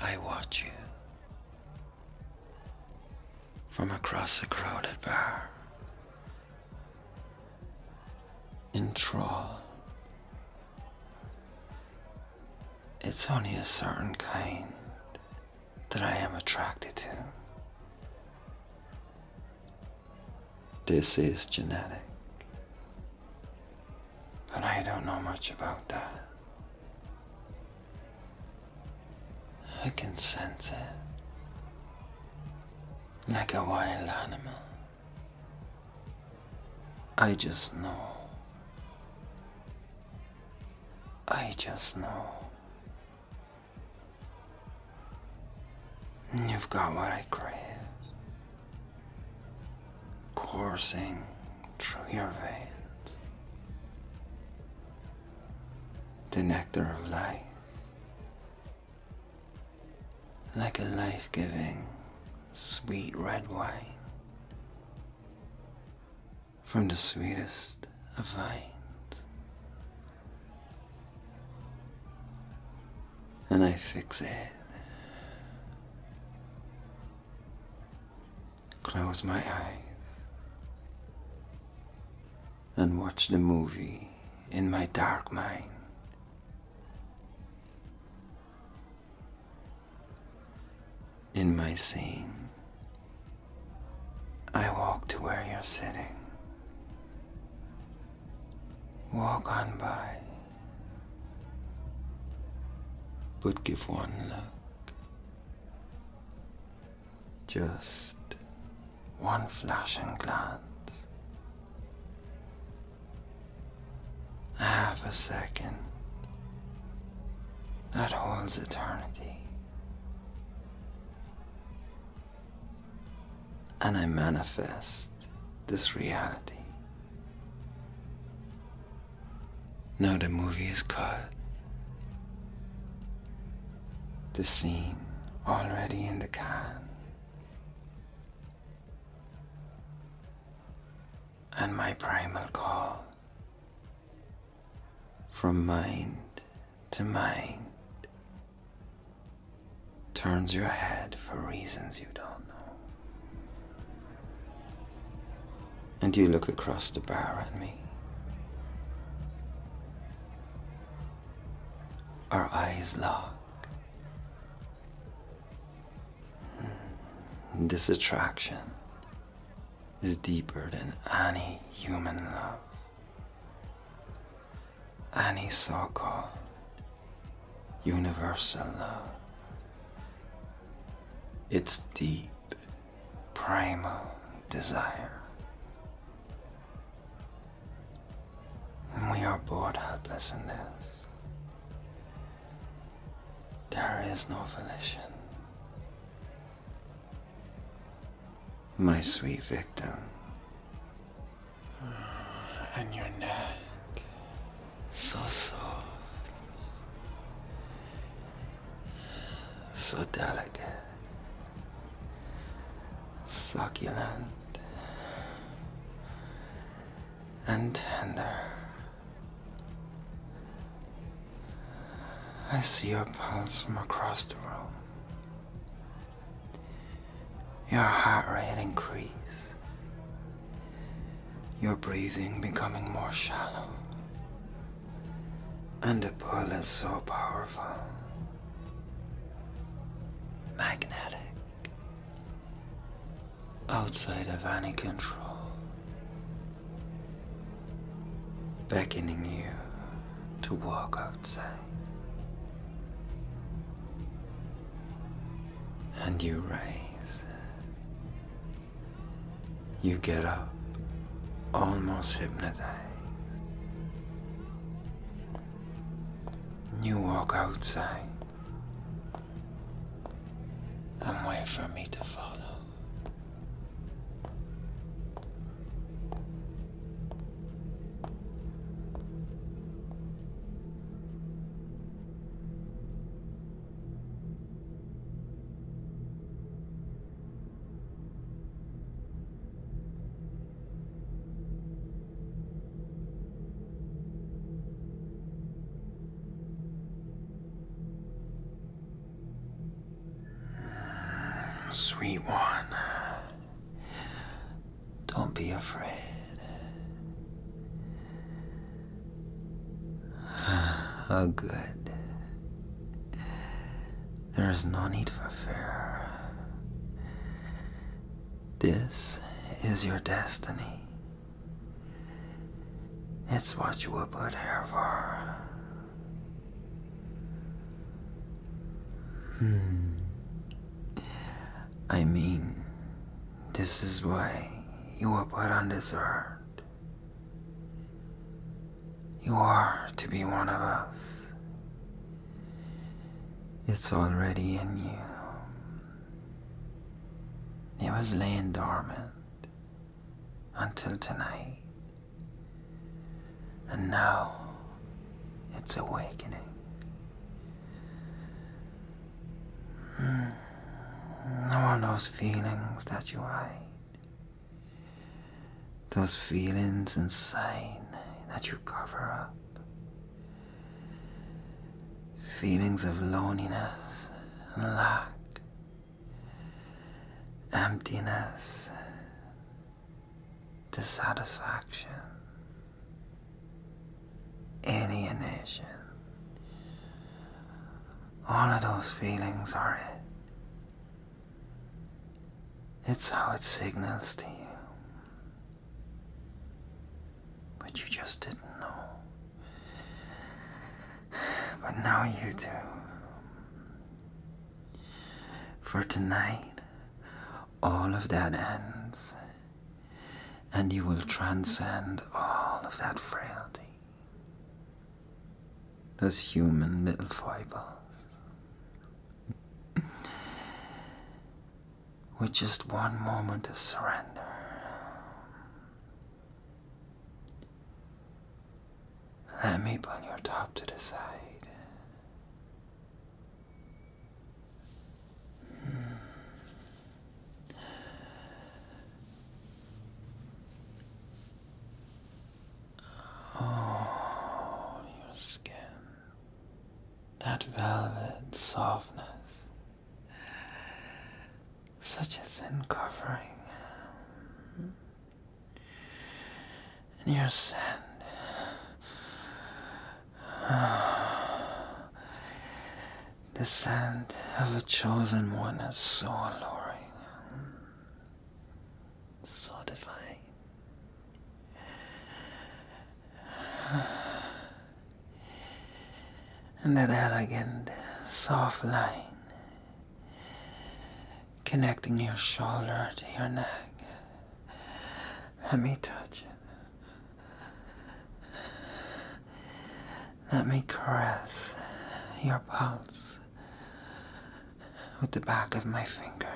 I watch you from across a crowded bar in Troll. It's only a certain kind that I am attracted to. This is genetic, but I don't know much about that. I can sense it, like a wild animal. I just know. I just know. You've got what I crave, coursing through your veins, the nectar of life, like a life-giving, sweet red wine from the sweetest of vines. And I fixate, close my eyes, and watch the movie in my dark mind. In my scene, I walk to where you're sitting. Walk on by, but give one look. Just one flashing glance. Half a second that holds eternity. And I manifest this reality. Now the movie is cut. The scene already in the can. And my primal call from mind to mind turns your head for reasons you don't know. And you look across the bar at me. Our eyes lock. This attraction is deeper than any human love, any so-called universal love. It's deep, primal desire. And we are both helpless in this. There is no volition. My sweet victim. And your neck, so soft, so delicate, succulent, and tender. I see your pulse from across the room. Your heart rate increase. Your breathing becoming more shallow. And the pull is so powerful. Magnetic. Outside of any control. Beckoning you to walk outside. And you rise. You get up, almost hypnotized. You walk outside and wait for me to follow. Sweet one, don't be afraid. Oh, good. There is no need for fear. This is your destiny. It's what you were put here for. I mean, this is why you were put on this earth. You are to be one of us. It's already in you. It was laying dormant until tonight. And now it's awakening. No one those feelings that you hide. Those feelings inside that you cover up. Feelings of loneliness and lack. Emptiness. Dissatisfaction. Alienation. All of those feelings are it. It's how it signals to you. But you just didn't know. But now you do. For tonight, all of that ends. And you will transcend all of that frailty. Those human little foibles. With just one moment of surrender. Let me pull your top to the side. Oh, your skin. That velvet softness. Such a thin covering. And your scent. The scent of a chosen one is so alluring. So divine. And that elegant, soft line connecting your shoulder to your neck. Let me touch it. Let me caress your pulse with the back of my fingers.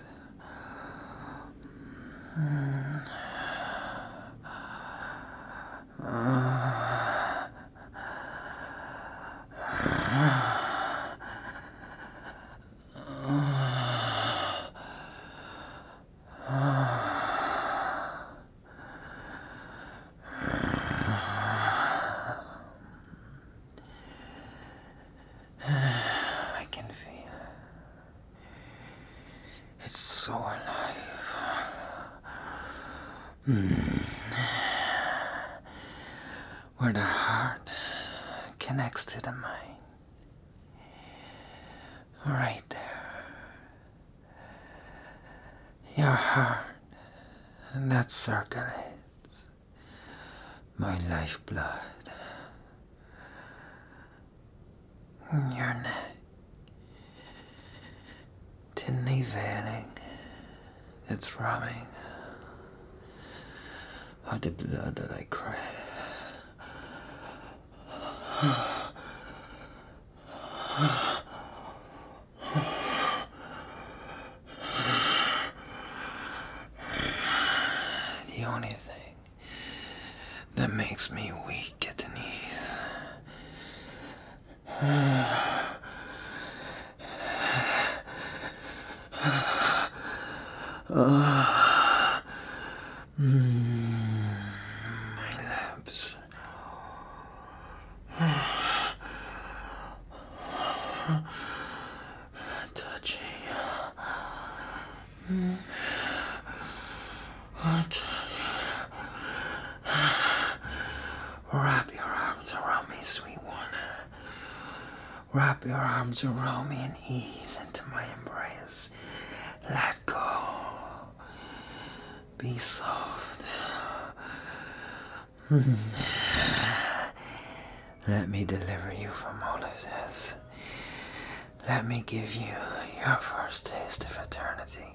I can feel it. It's so alive. Where the heart connects to the mind. Right there. Your heart, and that circulates my lifeblood. Your neck, thinly veiling the throbbing of the blood that I crave. The only thing that makes me weak at the knees. My lips. Touching What? Wrap your arms around me, sweet one. Wrap your arms around me and ease into my embrace. Let go. Be soft. Let me deliver you from all of this. Let me give you your first taste of eternity.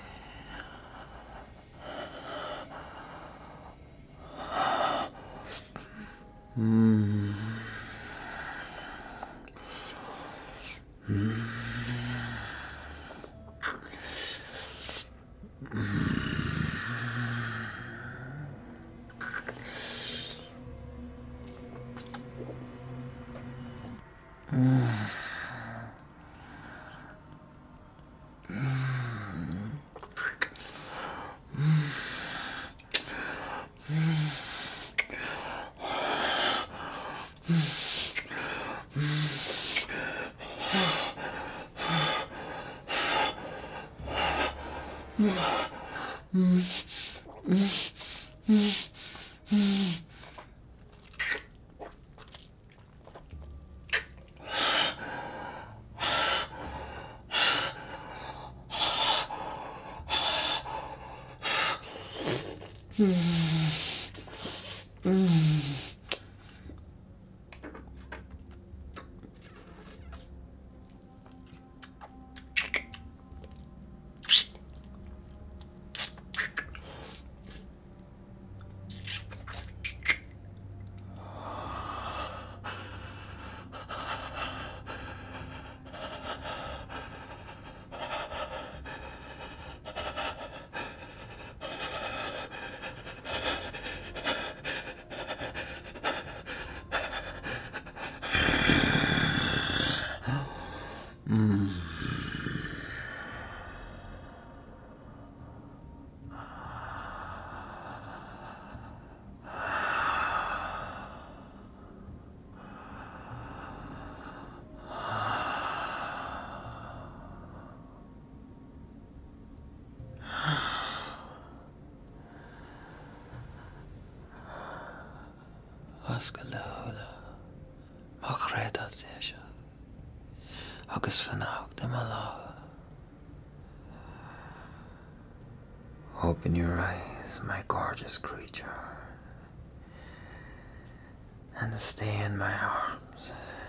Oscalula, Macreta Tisha, August Fanauk de Malawa. Open your eyes, my gorgeous creature, and stay in my arms.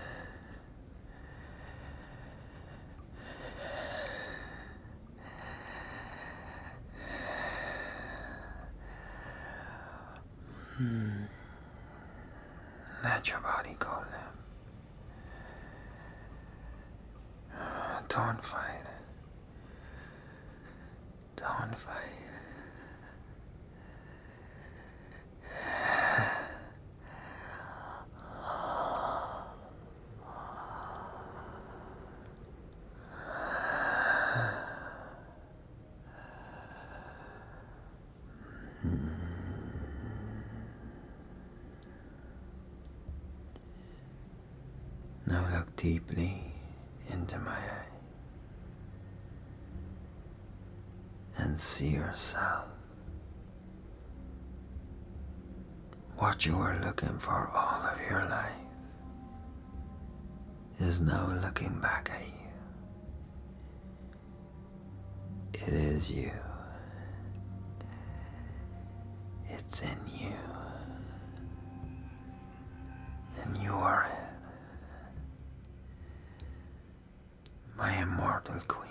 Let your body go limp. Don't fight it. Don't fight it. Now look deeply into my eye and see yourself. What you were looking for all of your life is now looking back at you. It is you. It's in you. And you are it. My immortal queen,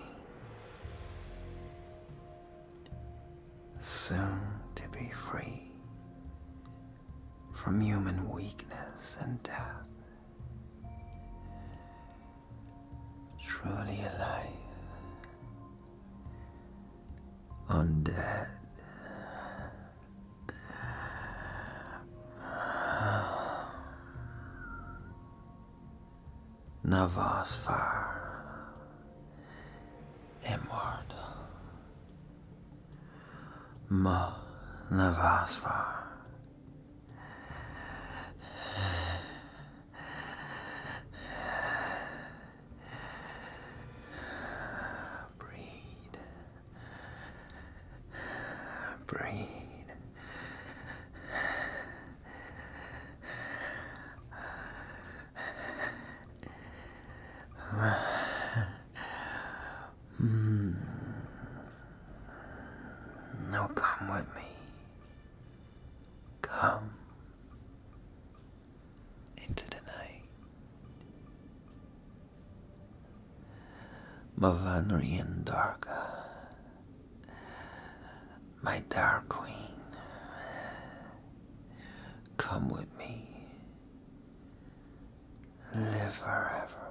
soon to be free from human weakness and death, truly alive, undead, Navasfar, immortal, Ma Navasfar. Breathe breathe. Now come with me. Come into the night. Mavanri and Darka, my dark queen, come with me. Live forever.